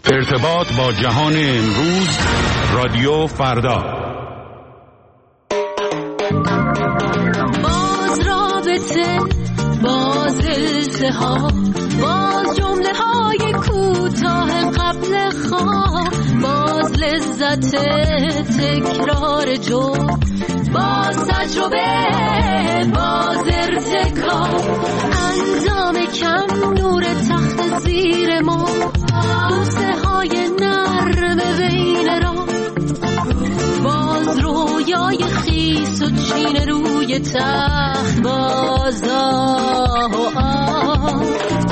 ارتباط با جهان امروز، رادیو فردا. باز رابطه، باز التهاب، باز جمله های کوتاه قبل خواب، باز لذت تکرار جمله، باز تجربه، باز ارتکاب، اندام کم، نور تخت زیر ما، بوسه های نرم بین را، باز رویای خیس و چین روی تخت، باز آه و آه،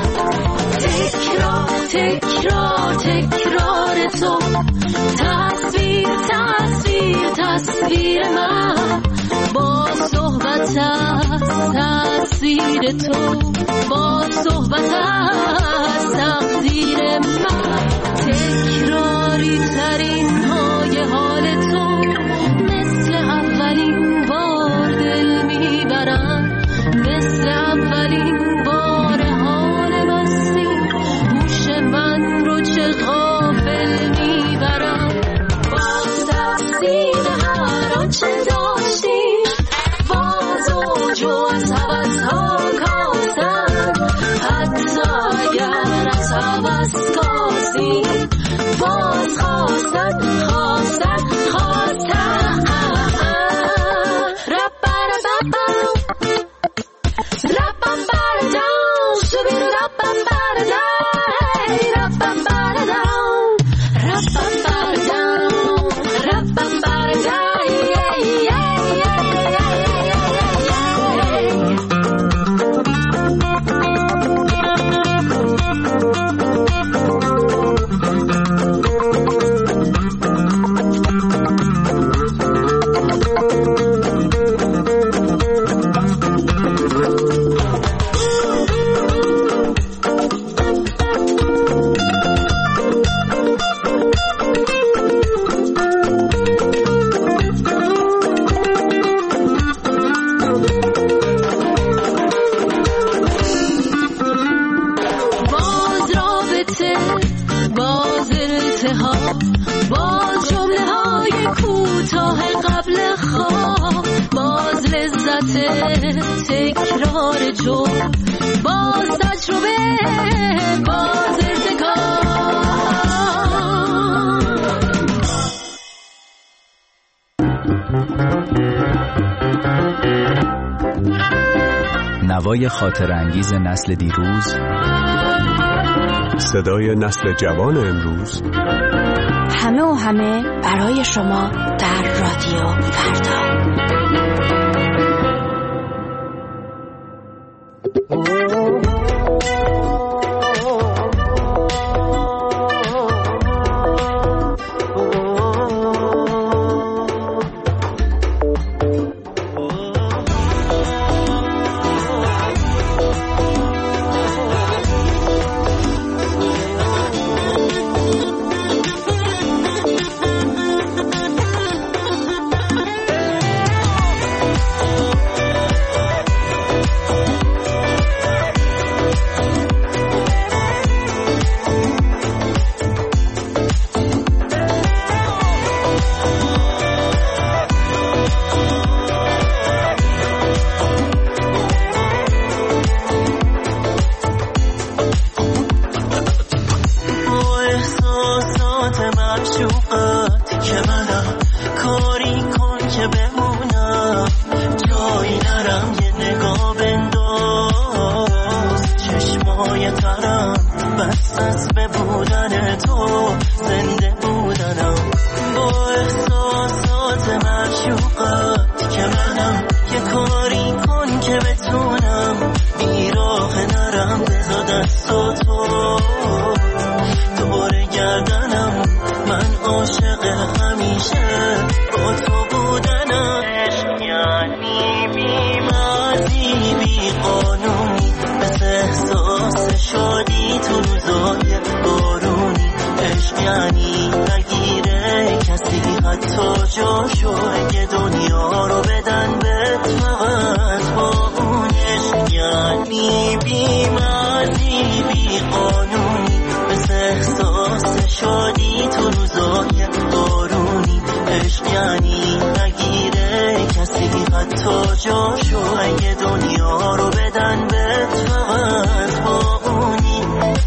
تکرار تکرار تکرار تو، تصویر تصویر تصویر من، با صحبت از تصویر تو، با صحبت از تقدیر من، تکراری ترین های حال تو، مثل اولین بار دل میبرم، مثل اولین بار حال مستی، هوش من رو چه غافل میبرم، باز تقسیم هر آنچه داشتیم، باز اوج و از حوضها کاسم، حتی اگر از حوض کاسیم، باز خواستن خواستن خواستن، ربر ببر ربم بردم، شبیر ربم بردم، ربم بردم ربم بردم، ربم بردم. باز جمله های کوتاه قبل خواب، باز لذت تکرار جمله، باز تجربه، باز ارتکاب. نوای خاطر انگیز نسل دیروز، صدای نسل جوان امروز، همه و همه برای شما در رادیو فردا. بی قانونی مثل احساس عشق یعنی نگیره کسی حتی جاشو، اگه دنیا رو بدن به فقط با اونی.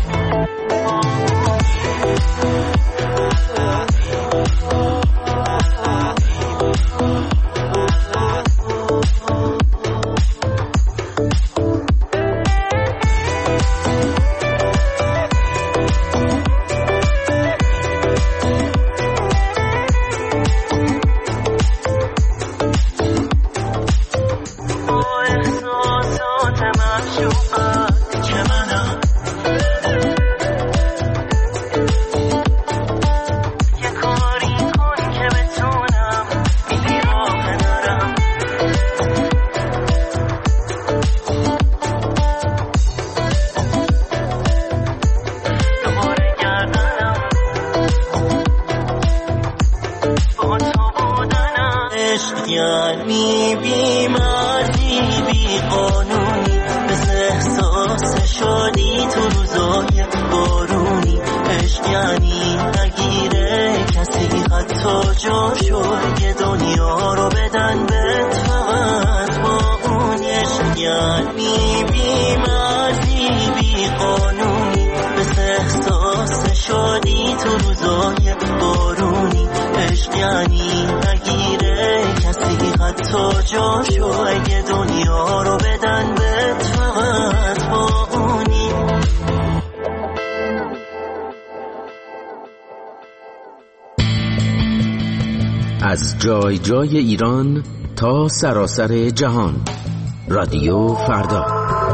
یعنی بی مرزی بی قانونی، مثل احساس شادی تو روزای بارونی. عشق یعنی نگیره کسی حتی جاشو، یه دنیا رو بدن به فقط با اون. عشق یعنی بی مرزی بی قانونی، مثل احساس شادی تو روزای بارونی. عشق یعنی نگیره کسی حتی جاشو، اگه دنیا رو بدن به فقط با اونی. از جای جای ایران تا سراسر جهان، رادیو فردا.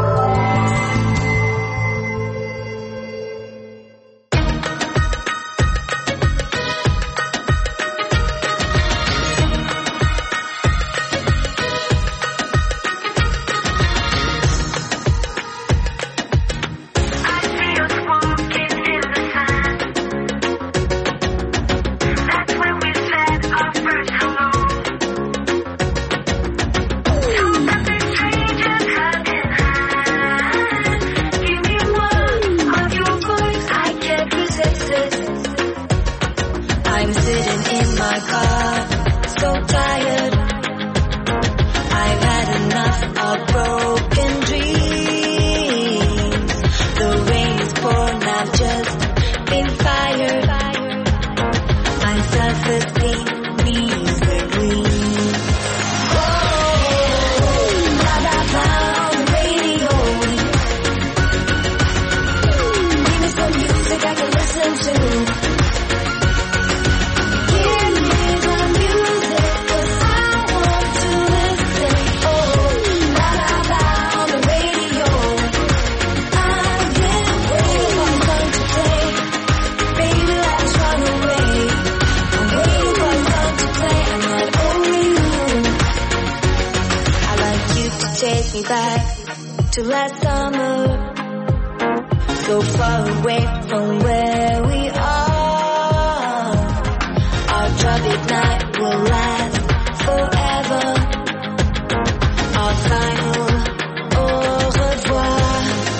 To last summer, so far away from where we are. Our troubled night will last forever. Our final au revoir.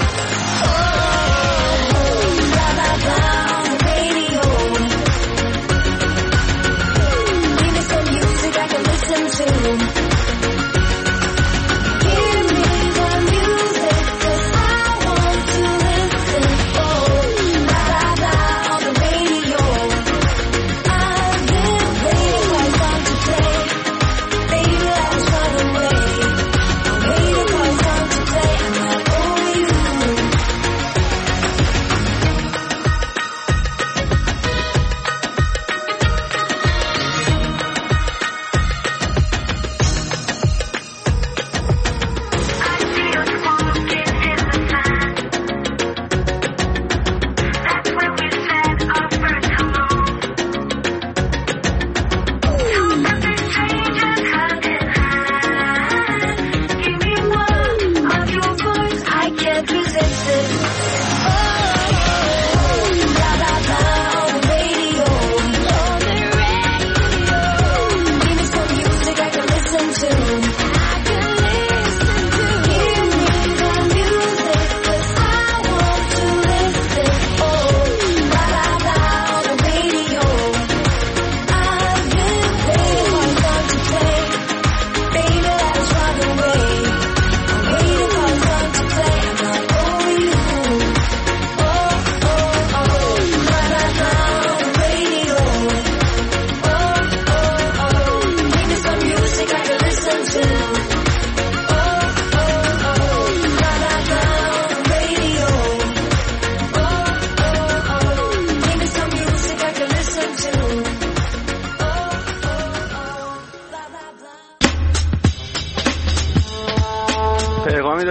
Oh, blah blah blah on the radio. Give me some music I can listen to. Blah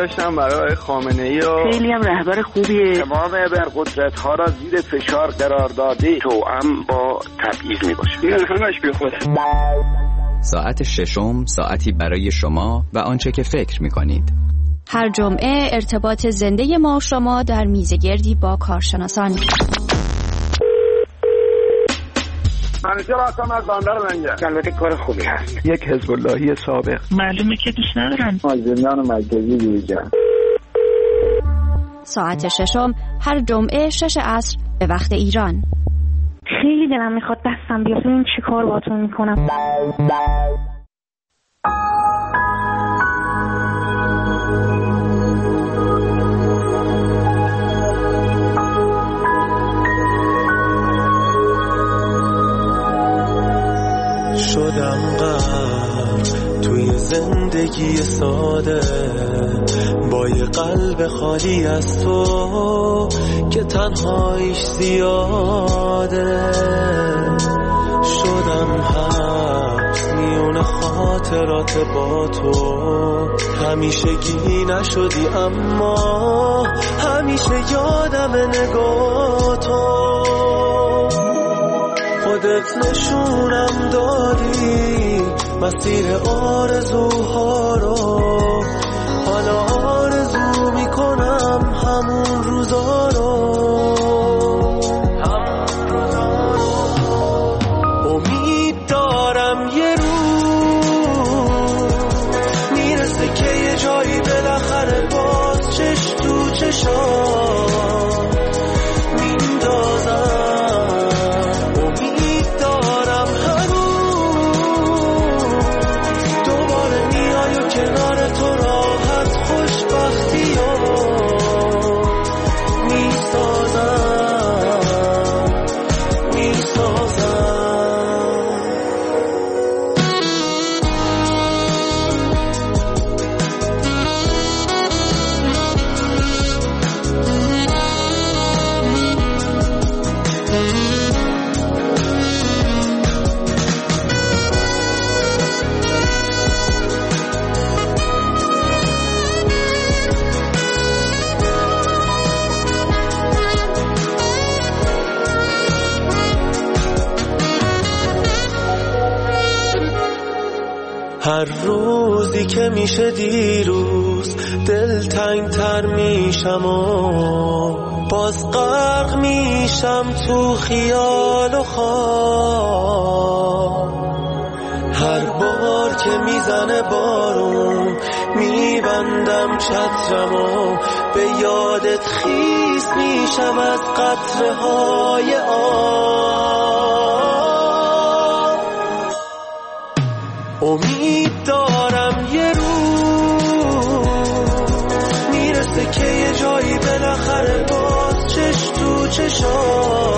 داشتم برای خامنه‌ای و خیلی هم رهبر خوبیه. تمام ابرقدرت‌ها را زیر فشار قرار داده، توأم با تبعیض میباشه. این همش بیخوده. ساعت ششم ساعتی برای شما و آنچه که فکر می‌کنید. هر جمعه ارتباط زنده ما و شما در میزگردی با کارشناسان. منیژه راستم از باندر منجه. البته کار خوبی هست. یک حزب اللهی سابق. معلومه که دوست ندارن. زندان مرکزی بیرجان. ساعت ششم هر جمعه 6 عصر به وقت ایران. خیلی دلم میخواد دستم بیاد ببین چی کار باهاتون میکنم. شدم غرق توی زندگی ساده با یه قلب خالی از تو که تنهاییش زیاده. شدم حبس میون خاطرات با تو، همیشگی نشدی اما همیشه یادم نگاه تو. خودت نشونم دادی مسیر آرزوها رو، حالا آرزو میکنم همون روزا رو. امید دارم یه روز میرسه که یه جایی بالاخره باز چش تو چشام میندازم. کنار تو راحت خوشبختی رو میسازم. هر روزی که میشه دیروز دلتنگ تر میشم و باز غرق میشم تو خیال و خواب. هر بار که میزنه بارون میبندم چترم و به یادت خیس میشم از قطره های آب. امید دارم یه روز میرسه که یه جایی بالاخره باز چش تو چشام